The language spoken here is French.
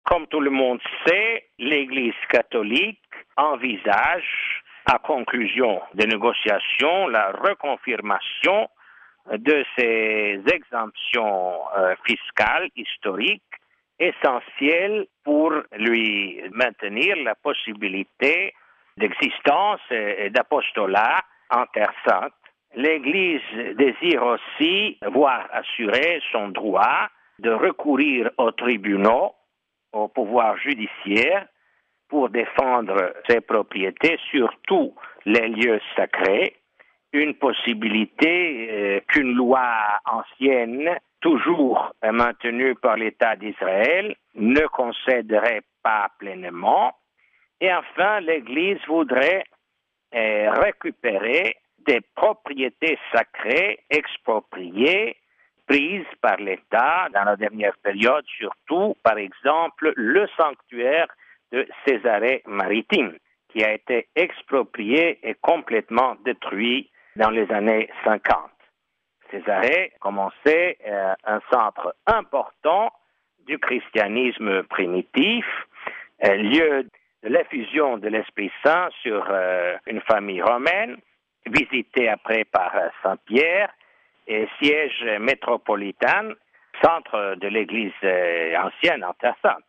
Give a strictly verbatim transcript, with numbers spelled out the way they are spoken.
Comme tout le monde sait, l'Église catholique envisage, à conclusion des négociations, la reconfirmation de ces exemptions euh, fiscales historiques essentielles pour lui maintenir la possibilité d'existence et d'apostolat en Terre Sainte. L'Église désire aussi voir assurer son droit de recourir aux tribunaux, au pouvoir judiciaire, pour défendre ses propriétés, surtout les lieux sacrés, une possibilité euh, qu'une loi ancienne, toujours maintenue par l'État d'Israël, ne concéderait pas pleinement. Et enfin, l'Église voudrait euh, récupérer des propriétés sacrées expropriées, prises par l'État dans la dernière période, surtout, par exemple, le sanctuaire de Césarée maritime, qui a été exproprié et complètement détruit dans les années cinquante. Césarée, comme on sait, est un centre important du christianisme primitif, lieu de l'effusion de l'Esprit Saint sur euh, une famille romaine, visitée après par euh, Saint Pierre, et siège métropolitain, centre de l'Église euh, ancienne en Terre Sainte.